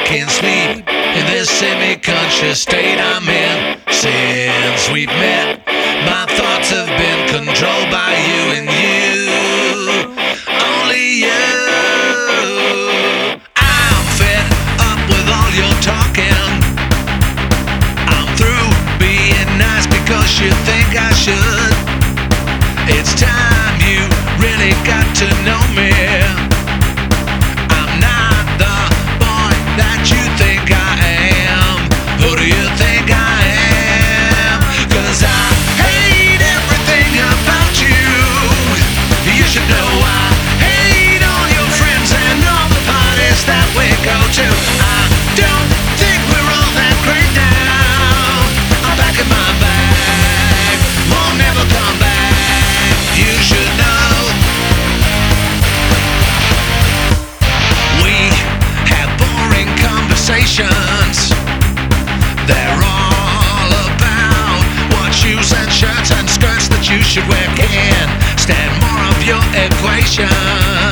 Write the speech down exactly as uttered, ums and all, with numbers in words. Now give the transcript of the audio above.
can't sleep in this semi-conscious state I'm in. Since we've met, my thoughts have been controlled by you and you, only you. I'm fed up with all your talking. I'm through being nice because you think I should. It's time you really got to know me. I'm not the boy that you think I am. Who do you think I am? 'Cause I hate everything about you. You should know I hate all your friends and all the parties that we go to. I don't think we're all that great now. I'm packing my bag, won't never come back. You should know. We have boring conversations. They're all about what shoes and shirts and skirts that you should wear. Can't stand more of your equation.